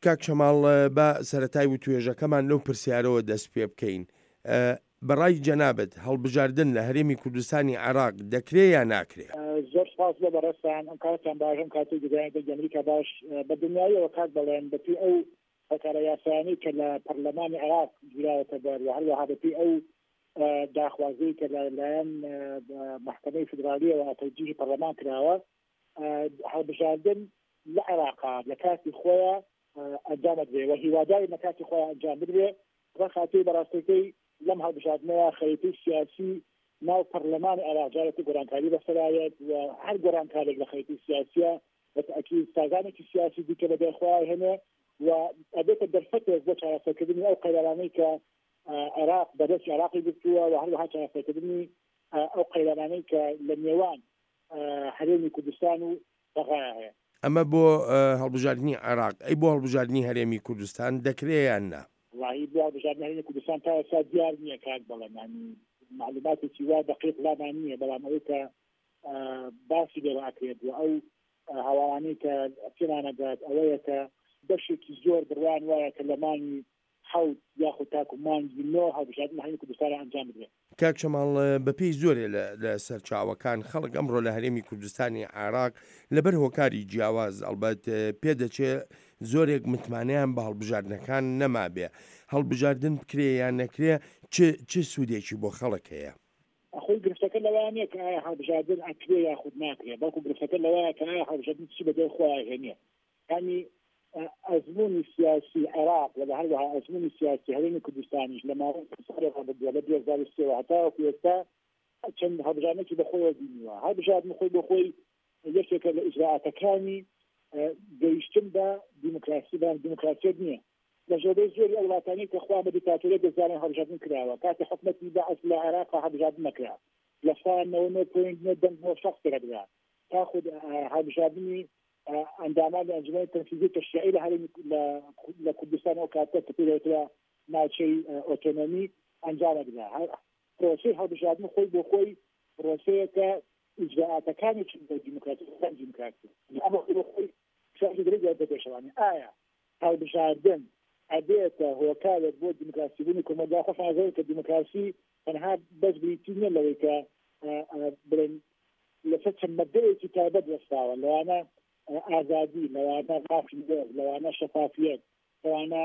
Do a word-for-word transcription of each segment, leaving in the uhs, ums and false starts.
کاک شەماڵ بە سەرەتای و توێژەکەمان لەو پرسیارەوە دەست پێ بکەین. بەڕای جەنابەت هەڵبژاردن لە هەرێمی کوردستانی عێراق دەکرێ یا ناکرێ؟ زۆر سپاس بۆ بەڕێستان، ئەم کارتان باشم کاتی گزارەی ئەمریکا باش بە دنیایەوە کات بەڵێن بەپی ئەو هۆکارە یاسایانەی کە لە پەرلەمانی عێراق گیراوەتە بەر و هەروەها بەپی ئەو داخوازی کە لەلایەن محکەمەی فیدرالیەوە تەوجیهی پەرلەمان کراوە، هەڵبژاردن لە عێراقا لە کاتی خۆیان ئەنجام بدرێ و هیواداری لە کاتی خۆیان ئەنجام بدرێ. ڕەخاتی بەڕاستەکەی لەم هەڵبژاردنەوە خەریتی سیاسی ناو پەرلەمانی عێراق جارێکی گۆرانکاری بەسەرایەت و هەر گۆرانکارێک لە خەریتی سیاسیە بەتەکید سازانێکی سیاسی دیکە بەدەخوای هەنێ و ئەبێتە دەرفەتێک بۆ چارەسەرکردنی ئەو قەیرانانەی کە عێراق بەدەستی عێراقی گرتووە و هەروەها چارەسەرکردنی ئەو قەیرانانەی کە لە نێوان هەرێمی کوردستان و بەغایە هەیە. ئەمە بۆ هەڵبژاردننی عێراق، ئەی بۆ هەڵبژاردننی هەرێمی کوردستان دەکرێ یان نا؟ وڵی بۆ هەڵبژاردننی هەرێمی کوردستان تا ئێستا دیار نییە کاک بەڵێن، معلوماتێکی وا دقیق لامان نییە، بەڵام ئەوەی کە باسی لێ ئاکرێت و ئەو هەواڵانەی کە پێمانەدات ئەوەیە کە بەشێکی زۆر بڕوان وایە کە لە مانگی حەوت یاخود تاکو مانگی نۆ هەڵبژاردننی هەرێمی کوردستان ئەنجام بدرێت. کاک شەماڵ بەپێی زۆرێ لە سەرچاوەکان خەڵک ئەمڕۆ لە هەرێمی کوردستانی عێراق لەبەر هۆکاری جیاواز ئەڵبەت پێدەچێت زۆرێک متمانەیان بە هەڵبژاردنەکان نەما بێ. هەڵبژاردن بکرێ یان نەکرێ چ سوودێکی بۆ خەڵک هەیە؟ خۆی گرفتەکە لەوانەیە کە ئایا هەڵبژاردن ئەکرێ یاخود ناکرێ، بەڵکو گرفتەکە لەوایە کە ئایا هەڵبژاردن چی بەدەی خۆیان هێنێ. ینی ئەزموونی سیاسی عێراق و لە هەروەها ئەزموونی سیاسی هەرێمی کوردستانیش لە ماوەی ساڵێک بووە لە دوو هەزار و سێ هەتاوەکو ئێستا چەند هەڵبژاردنێکی بەخۆیەوە بینیوە. هەڵبژاردن خۆی بۆ خۆی یەکێکە لە ئیجراعاتەکانی گەیشتن بە دیموکراسی بەڵام دیموکراسیەت نییە. لە ژێرەی زۆری ئەو وڵاتانەی کە خوا بە دیکتاتۆریە دەزانن هەڵبژاردن کراوە، کاتی حکومەتی بەعەز لە عێراقا هەڵبژاردن نەکرا، لە ساڵ نەوە نۆ پۆینت نۆ دەنگ بۆ شەخص پێدرا تا خود هەڵبژاردننی ئەندامان لە ئەنجومەنی تەنفیزی تەشریعی لە هەرێمی لە کوردستان ئەو کاتە کە پێدەوترا ناوچەی ئۆتۆنۆمی ئەنجام بدرا. پرۆسەی هەڵبژاردن خۆی بۆ خۆی پرۆسەیەکە ئیجراعاتەکانێکی بۆ دیموکراسی دیموکراسی ئەمە بۆ خۆی شەڕی گرێ بەپێشەوانی. ئایا هەڵبژاردن ئەبێتە هۆکارێک بۆ دیموکراسی بوونی کۆمەلگا خۆ حاضر کە دیموکراسی تەنها بەس بریتی نیە لەوەی کە بڵێن لەسەر چەند مەدەیەکی تایبەت وەستاوە، لەوانە ئازادی، لەوانە ڕاستیگۆڕ، لەوانە شەفافیەت، لەوانە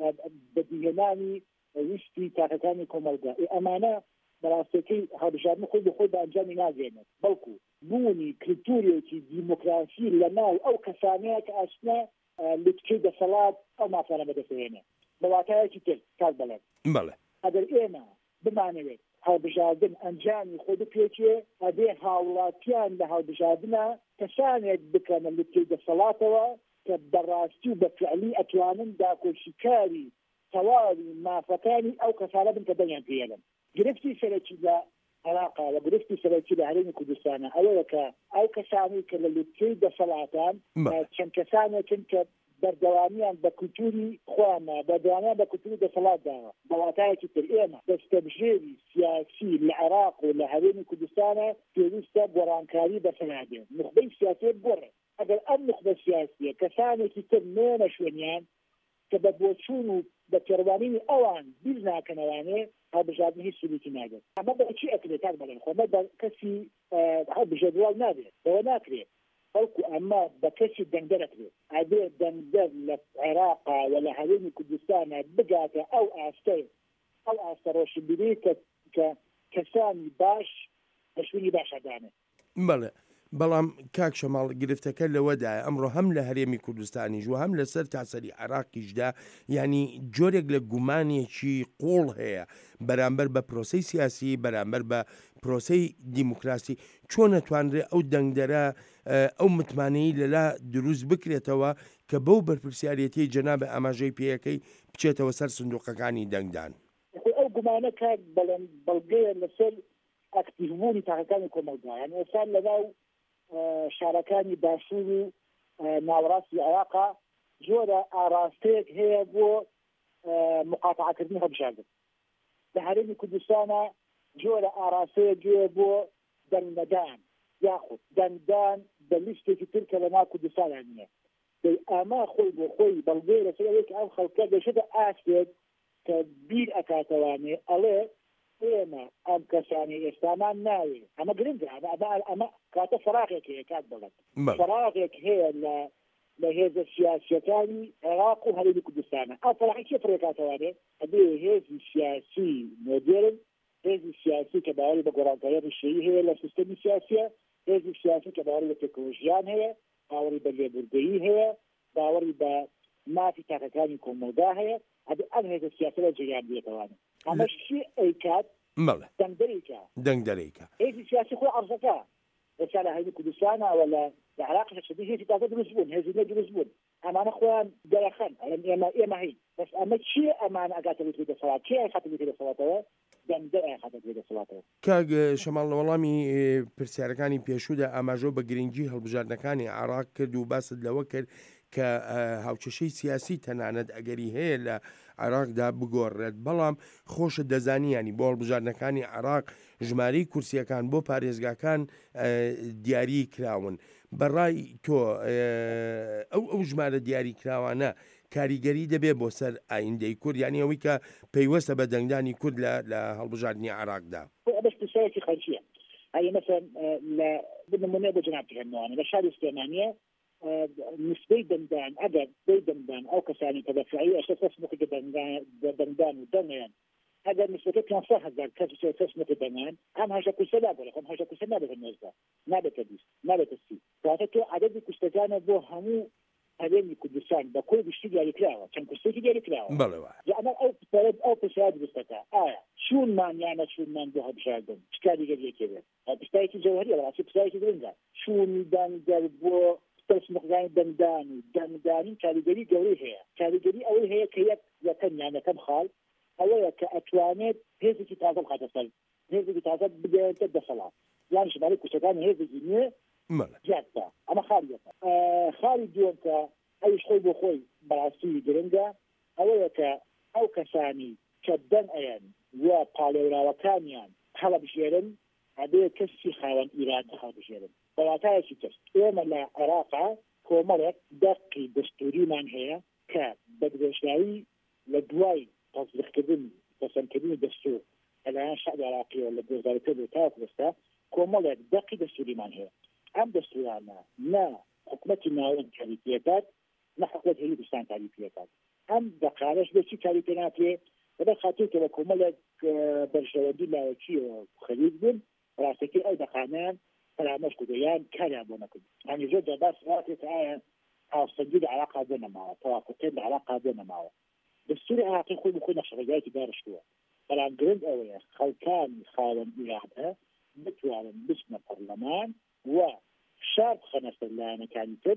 بەدیهێنانی ویستی تاقەکانی کۆمەلگا. ئەمانە بەڕاستیەکەی هەڵبژاردن خۆی بە خۆی بە ئەنجامی ناگەێنێت، بەڵکو بوونی کلتورێکی دیموکراسی لە ناو ئەو کەسانەیە کە ئەسنە لچکەی دەسەڵات ئەو مافانە بەدەستێنێ بەواتایەکی تر کار بڵێن. بەڵێ ئەگەر ئێمە بمانەوێت هەڵبژاردن ئەنجامی خۆ بپێچێ، ئەبێ هاوڵاتیان لە هەڵبژاردنە کەسانێک بکەنە لچکەی دەسەڵاتەوە کە بەڕاستی و بەفعلی ئەتوانن داکۆشیکاری تەواوی مافەکانی ئەو کەسانە بن کە دەنگیان پێێنن. گرفتی سەرەکی لە عێراقا و گرفتی سەرەکی لە هەرێمی کوردستانە ئەوەیە کە ئەو کەسانی کە لە لچکەی دەسەڵاتان چەند کەسانێکن کە بەردەوامیان بە کولتوری خۆیانە، بەردەوامیان بە کولتوری دەسەڵاتداوە. بەواتایەکی تر ئێمە دەستەبژێری سیاسی لە عێراق و لە هەرێمی کوردستانە پێویستە گۆڕانکاری بەسەرادێن، نخبەی سیاسیت بۆڕێ. ئەگەر ئەم نخبە سیاسیە کەسانێکی تر نێنە شوێنیان کە بە بۆچوون و بە تێڕوانینی ئەوان بیر ناکەنەوانێ هەڵبژاردن هیچ سولوکی ناگێت. ئەمە بەچی ئەکرێت کاک بەڵێن خۆمە بە کەسی هەڵبژێردراو نابێت، بەوە ناکرێت، بەڵکو ئەمە بە کەسی دەنگدەر ئەکرێت. ئەبێ دەنگدەر لە عێراقا و لە هەرێمی کوردستانە بگاتە ئەو ئاستەی ئەو ئاستە ڕۆشنبیری کە کەسانی باش بە شوێنی باشەدانێت. بەڵێ بەڵام کاک شەماڵ گرفتەکە لەوەدایە ئەمڕۆ هەم لە هەرێمی کوردستانیش و هەم لەسەر تاسەری عێراقیشدا ینی جۆرێک لە گومانێکی قوڵ هەیە بەرامبەر بە پرۆسەی سیاسی، بەرامبەر بە پرۆسەی دیموکراسی. چۆن نەتوانرێت ئەو دەنگدەرە ئەو متمانەی لەلا دروست بکرێتەوە کە بەو بەرپرسیارەتی جەنابە ئاماژەی پێیەکەی بچێتەوە سەر سندوقەکانی دەنگدان؟ ئەو گومانە کات بەڵێن بەڵگەیە لەسەر ئەکتیڤبوونی تاقەکانی کۆمەلگا. یعنی ئێستا لەناو شارەکانی باشوور و ناوەڕاستی عێراقا زۆرە ئاراستەیەک هەیە بۆ مقاتعەکردنی هەڵبژاردن. لە هەرێمی کوردستانە زۆرە ئاراستەیەک هەیە بۆ دەنگدان یاخود دەنگدان بە لیستێکی تر کە لەناو کوردستانە نییە. ئاما خۆی بۆ خۆی بەڵگێ لەسەرەوەی کە ئەو خەڵکە دەشێتە ئاسێت کە بیر ئەکاتەوانێ ئەڵێ ئێمە ئەم کەسانی ئێستامان ناوێ ئەمە گرنگە ئەمە کاتە فراغێک هەیە کات بڵێت فراغێک هەیە لە لە هێزە سیاسیەکانی عێراق و هەرێمی کوردستانە ئەو فراغی چێ فڕێکاتەوانێ ئەبێ هێزی سیاسی مۆدێرن هێزی سیاسی کە باوەڕی بە گۆڕانکاری ڕیشەیی هەیە لە سیستەمی سیاسیە هێزی سیاسی کە باوەڕی بە تەکنۆلۆژیان هەیە باوەڕی بە لێبوردەیی هەیە باوەڕی بە مافی تاقەکانی کۆمەلگا هەیە ئەبێ ئەم هێزە سیاسە لە جریان بێتەوانێ ئەمەش چی ئەیکات دەنگدەرێکە دەنگدەرێکە هێزی سیاسی خۆی عەرزەکە ئێستا لە هەرێمی کوردستانەوە لە لە عێراق شەشەدی هێزی تازە دروست بوون هێزی نە دروست بوون ئەمانە خۆیان دەرەخەن ئێمە ئێمە هەین بەس ئەمە چیە ئەمانە ئەگاتە بێتە دەسەڵات چی ئەخاتە بێتە دەسەڵاتەوە دەنگدەر ئەخاتە بێتە دەسەڵاتەوە کاک شەماڵ لە وەڵامی پرسیارەکانی پێشوودا ئاماژۆ بە گرنگی هەڵبژاردنەکانی عێراق کرد و باست لەوە کرد کە هاوچەشەی سیاسی تەنانەت ئەگەری هەیە لە عێراقدا بگۆڕێت بەڵام خۆشە دەزانیانی بۆ هەڵبژاردنەکانی عێراق ژمارەی کورسیەکان بۆ پارێزگاکان دیاری کراون بەڕای تۆ ئەو ئەو ژمارە دیاری کراوانە کاریگەری دەبێت بۆ سەر ئایندەی کورد یانی ئەوەی کە پەیوەستە بە دەنگدانی کورد لە هەڵبژاردننی عێراقدا بەش پرسیارێکی خەرجیە ئەی مەسەن لە بنمونە بۆ جنابی هەمووانە لە شاری سلێمانیە نسبەی دەنگدان ئەگەر دەی دەنگدان ئەو کەسانی کە بەفعلی ئەشە کەسمەکە دەنگدان و دەنگیان ئەگەر نسبەکە پێنجسە هەزار کەس کەسمەکە دەنگان ئەم هەژە کوشتە نابێت خۆم هەژە کوشتە نابێت نۆزدە نابێتە بیست نابێتە سی کاتە تۆ عەدەدی کوشتەکانە بۆ هەموو هەرێمی کوردستان بە کۆی گشتی دیاری کراوە چەند کوشتێکی دیاری کراوە ئەمە ئەو ئەو پرسیار دروستەکە ئایا چونمان یانە چونمان بۆ هەڵبژاردن چ کاریگەریەکێ بێت پرسیارێکی جەوهەریە بەڕاستی پرسیارێکی گرنگە چوونی دەنگدەر بۆ مقدار دەنگدان و دەنگدانی کاریگەری گەورەی هەیە کاریگەری ئەوەی هەیە کە یەک یەکەم یانەکەم خاڵ ئەوەیە کە ئەتوانێت هێزێکی تازە بخاتە سەر هێزێکی تازە بدێتە دەسەڵات یان ژمارەی کوچەکانی هێزێکی نوێ زیادتە ئەمە خاڵیەکە خاڵی دووەم کە ئەویش خۆی بۆ خۆی بەڕاستی گرنگە ئەوەیە کە ئەو کەسانی کە دەنگ ئەیان وە پاڵێوراوەکانیان هەڵەبژێرن ئەبێ کەسی خاوەن ئیرادە هەڵبژێرن بەڵاتایەکی کەس ئێمە لە عێراقا کۆمەڵێک دەقی دەستوریمان هەیە کە بەدرێژایی لە دوای تەزدیقکردن پەسەندکردنی دەستور لەلایەن شەعبی عێراقیەوە لە دوو هەزار و پێ تا ئێستا کۆمەڵێک دەقی دەستوریمان هەیە ئەم دەستورانە نە حکومەتی ناوەند کاری پێکات نە حکومەت هەیەی کوردستان کاری پێکات ئەم دەقانەش بۆچی کاری پێ ناکرێ بەبێ خاطر کە بە کۆمەڵێک بەرژەوەندی لاوەکیەوە خەریک بوون ڕاستەکەی ئەو دەقانیان فراموش كده يعني كان أبونا كده يعني جدا بس وقت آية أو صديق علاقة بيننا معه توافقين علاقة بيننا معه بالسوري علاقة خوي بخوي نفس رجعتي دارش كده فلان جرند أوي خل كان خالن إرادة بتوالن باسم البرلمان وشارب خمس اللي كان تر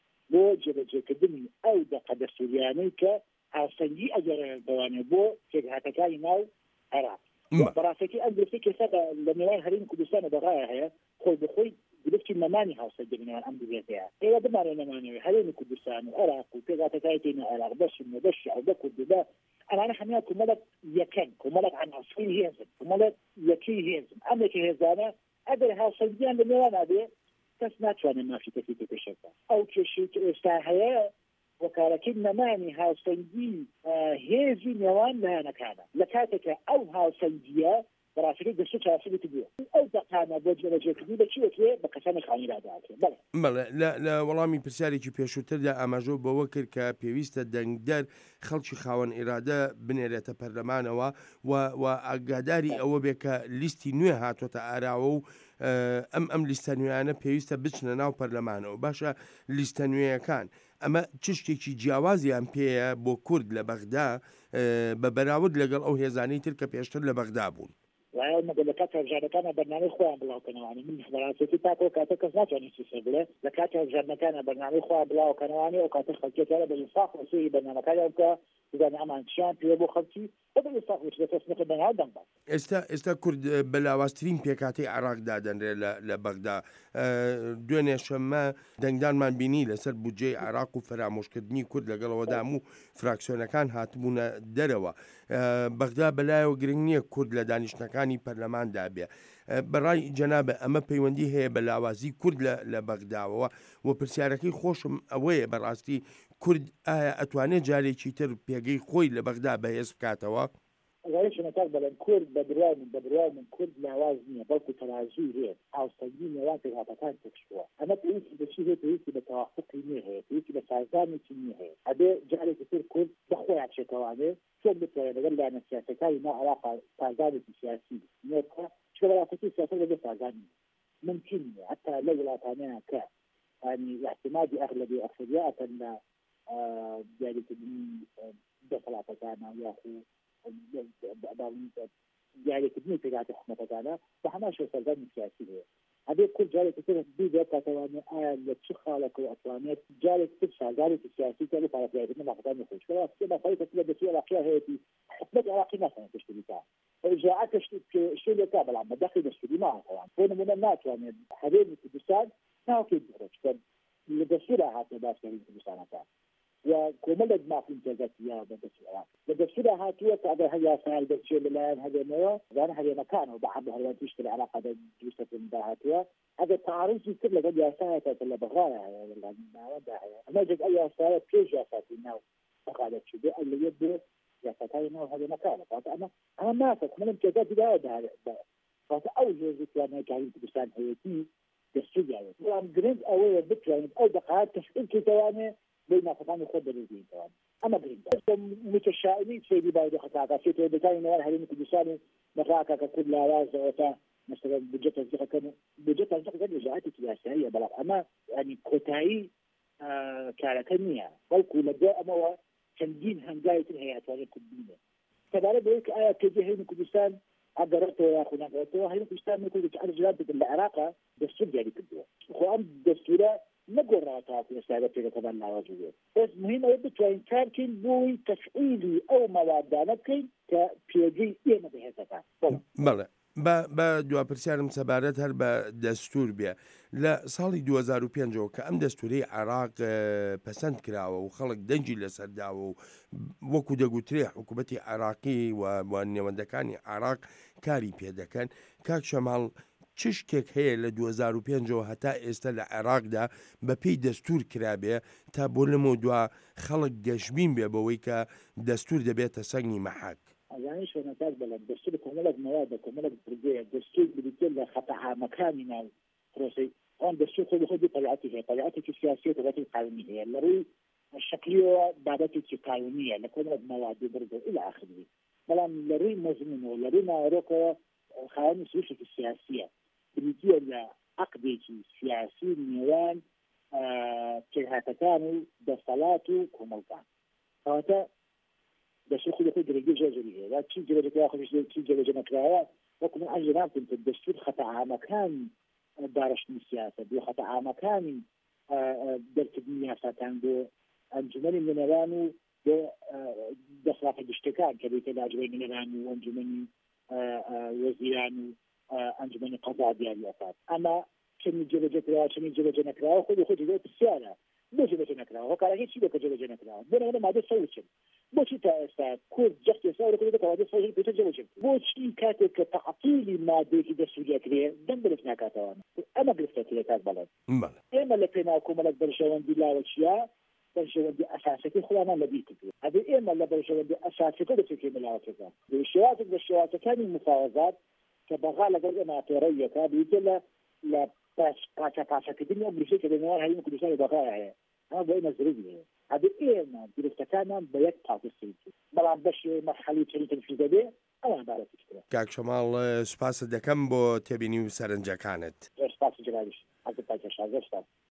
بو جبجة كدني أو دقة السورياني ك أو صديق أجر دواني بو كده هتكالي ناو عراق براسكي أندرسي كسبة لميوان هرين كردستان بغاية هي خوي بخوي قلتي مماني هاوسة جبنيوان أندرسيها هي دمار مماني هرين كردستان وعراق وكذا تكايتين عراق بس إنه بس أو بكر بدا أنا أنا حميها كمالك يكن كمالك عن أصفين هيزم كمالك يكي هيزم أمريكي هيزانا أدر هاوسة جيان لميوان أبي تسمعت وانا ما في تفيد بشكل أو كشي كإستاهية وكاركين مماني هاوسنجي هيزي نيوان لا نكانا لكاتك أو هاوسنجية براسكي دستور هاوسنجي تبيه أو دقانا بوجه وجه كبير بشي وكيه بقسامي خاني لا داعي بله بله لا لا والله پرسیارێکی پێشووتر دا ئاماژۆ بەوە کرد کە پێویستە دەنگدەر خەڵکی خاوەن ئیرادە بنێرێتە پەرلەمانەوە و ئاگاداری ئەوە بێ کە لیستی نوێ هاتوۆتە ئاراوە و ئەم ئەم لیستە نوێیانە پێویستە بچنە ناو پەرلەمانەوە باشە لیستە نوێیەکان ئەمە چ شتێکی جیاوازیان پێیە بۆ کورد لە بەغدا بە بەراورد لەگەڵ ئەو هێزانەی تر کە پێشتر لە بەغدا بوون وای مەگەلەکە هەڵبژاردنەکانە بەرنامەی خۆیان بڵاوکەنەوەی من بەڕاستی تاکۆ کاتە کەس ناتوانێت چی بڵێ لە کاتی هەڵبژاردنەکانە بەرنامەی خۆیان بڵاوکەنەوەی ئەو کاتە خەڵکێکە بە ئینصاف وەسوی بەرنامەکانیان بکە زانانی ئەمانشیان پێ بۆ خەڵکی بە ئێستا بەناو دەنگ ئێستا ئێستا کورد بە لاوازترین پێکاتی عێراقدا دەنرێ لە بەغدا. دوێنێ شەممە دەنگدانمان بینی لەسەر بودجەی عێراق و فەرامۆشکردنی کورد لەگەڵەوەدا هەموو فراکسیۆنەکان هاتبوونە دەرەوە. بەغدا بەلایەوە گرنگ نییە کورد لە دانیشتەکانی پەرلەماندا بێ. بەڕای جەنابە ئەمە پەیوەندی هەیە بە لاوازی کورد لە بەغداوە و پرسیارەکەی خۆشم ئەوەیە بەڕاستی کورد ئایا ئەتوانێت جارێکی تر پێگەی خۆی لە بەغدا بەهێز بکاتەوە؟ ڕێشنەکان بەڵێن کورد بە بڕای من بە بڕای من کورد لاواز نییە بەڵکو تەرازوی هەیە ئاوسەنگی نێوان پێکهاتەکان تێکشووە ئەمە پێویستی بەچی هەیە پێویستی بە تەوافقی نێ هەیە پێویستی بە سازانێکی نێ هەیە ئەبێ جارێکی تر کورد بەخۆیان بچێتەوانێ چۆن بتوانێت لەگەڵ لایەنە سیاسەکانی ناو عێراق سازانێکی سیاسی نێکە چکە بەڕاستی سیاسەت لەبێ سازانی ممکن نیە حتا لە وڵاتانەیە کە ینی احتمادی ئەغلبی ئەکثریەتەن لە دیاریکردنی دەسەڵاتەکانە یاخو دیاریکردنی پێکهاتە حکوومەتەکانە بە هەمان شێوە سەردانی سیاسی هەیە ئەبێ کورد جارێکی تر دوو بێت کاتەوانێت ئایا لە چ خاڵێکەوە ئەتوانێت جارێکی تر سازارێکی سیاسی کە لە پارێزگاریکردنی مەقدانی خۆش کە خەریکە لە دەستی عێراقیە هەیەی حکومەت عێراقی ناتوانێت تشکیل بکات ئجاعەتە شتێکە بەڵام بەدەخی دەستوری ماوەتەوان بۆ نمونە ناتوانێت هەرێمی کوردستان ناوکێت بخۆچکەن لە دەستورە هاتووە باشکاری کوردستانەکە و کۆمەڵێک مافین تێزەتیا بە دەستی عێراق لە دەستورە هاتووە کە ئەگەر هەر یاسایەک دەرچێت لەلایەن هەرێمەوە زانە هەرێمەکانەوە بە حەب هەروان تیشتە لە عێراقدا دروستەکەندا هاتووە ئەگەر تعارضی تر لەگەڵ یاسایەکە کە لە بەغایە هەیە لە ناوەدا هەیە ئەمە جێک ئەو یاسایە پێش یاساتی ناو بەغا چی بێ ئەو لەیەک بێت یاساکانی ناو هەرێمەکانە کاتە ئەمە ئەمە ناسە کۆمەڵم تێزەتی داوەدا کاتە ئەو جۆزێکیان کاری کوردستان هەیەتی دەستوریاوێت بەڵام گرنگ ئەوەیە بتوانێت ئەو دەقات تشکیل کردوانێ بۆی نافەکانی خۆ دەرێزیتەوە ئەمە گرنگە متشائمی سێدی باید خەتاکەێتەوە دەکانی نێوان هەرێمی کوردستانی نەڕاکە کە کورد لاوازەوە تا مثلا بودجە تەزیقەکەن بودجە تەزیقەکە نەژاعەتی سیاسییە بەڵام ئەمە ینی کۆتایی کارەکە نییە بەڵکو لەگە ئەمەوە چەندین هەنگاوی هەیە توانێت کورد بینێ سەبارەت بەوەی کە ئایا پێجێ هەرێمی کوردستان ئەگەڕێتەوە یاخو ناگەڕێتەوە هەرێمی کوردستان نەکرد ئەرجلات بکەن لە عێراقا دەستور دیاری کردووە خۆ ئەم دەستورە نەگۆڕاتە ئێستا پێەکەمان ناوەجو بێت بەس مهم ئەوە بتوانین کارکەین بۆی تەفعیلی ئەو مەوادانە بکەین کە پێگەی ئێمە بەهێزەکان بەڵێ بە دواپرسیارم سەبارەت هەر بە دەستور بێ لە ساڵی دوو هەزار و پێنجەوە کە ئەم دەستوری عێراق پەسەند کراوە و خەڵک دەنجی لەسەرداوە و وەکو دەگوترێ حکوومەتی عێراقی و نێوەندەکانی عێراق کاری پێ دەکەن کاک شەماڵ چ شتێک هەیە لە دوو هەزار و پێنجەوە هەتا ئێستا لە عێراقدا بەپێی دەستور کرابێ تا بۆ لەمە دوا خەڵک گەشتبین بێ بەوەی کە دەستور دەبێتە سەنگی مەحاک ئەزانی شوێنەکات بەڵێن دەستور کۆمەڵێک مەوادە کۆمەڵێک پرگەیە دەستور بریتێ لە خەتەعامەکانی ناو پرۆسەی ئەوان دەستور خۆی خۆی تەبیعەتی هەیە تەبیعەتێکی سیاسی و تەبیعەتی قانونی هەیە لە ڕووی شەکلیەوە بابەتێکی قانونیە لە کۆمەڵێک مەوادی بردە إلى آخره بەڵام لە ڕووی مەزمونەوە لە ڕووی ناوەڕۆکەوە خاوەنی سروشێکی سیاسیە بریتە لە عەقدێکی سیاسی نێوان پێکهاتەکان و دەسەڵات و کۆمەڵگان کەواتە دەستور خۆی خۆی گرنگی زۆری هەیە چی جێبەجێکرا خۆش چی جێبەجێ نەکراوە وەکو من ئەنج نامکن کە دەستور خەتەعامەکان دارەشتنی سیاسەت بۆ خەتەعامەکانی دەرکردنی یاساکان بۆ ئەنجومەنی نوێنەران و بۆ دەسەڵاتە گشتەکان کە بێتە لاجوەی نوێنەران و ئەنجومەنی وەزیران و ئەنجومەنی قەزا دیاریەکات ئەمە چەندی جێبەجێکراوە چەندی جێبەجێ نەکراوە خۆی خۆی جێبەجێ پرسیارە بۆ جێبەجێ نەکراوە هۆکارەکەی چی بۆ جێبەجێ نەکراوە بۆ نمونە مادە سەوچن بۆچی تا ئێستا کورد جەختی ئێستا ڕێکەوە مادە سەوچن پێتە جێبەجێ بۆچی کاتێک کە تەعتیلی مادەیەکی دەستوریەکرێ دەم بەرز ناکاتەوە ئەمە گرفتەکەی کات بەڵێن ئێمە لە پێناو کۆمەڵێک بەرژەوەندی لاوە چیە بەرژەوەندی ئەساسەکەی خۆیانمان لەبیر کردووە ئەبێ ئێمە لە بەرژەوەندی ئەساسەکە دەچێتێمە لاوەکەکان شێوازێک لە شێوازەکانی مفاوەزات کە بەغا لەگەڵ ئێمە ئاپێڕەویەکە بریتە لە لە پاچە پاچەکردنی ئەو بریشەی کە لەنێوان هەرێمی کوردستانی بەغا هەیە ئەمە بۆ ئێمە زرگی هەیە ئەبێ ئێمە گرفتەکانمان بە یەک پاکستری بەڵام بەشی مەرحەلی چەندی تەنفیذ دەبێ ئەوان بارەتی ترە کاک شەماڵ سوپاست دەکەم بۆ تێبینی و سەرنجەکانت سپاس جلالیش حەزت پاکێشا زۆر سپاس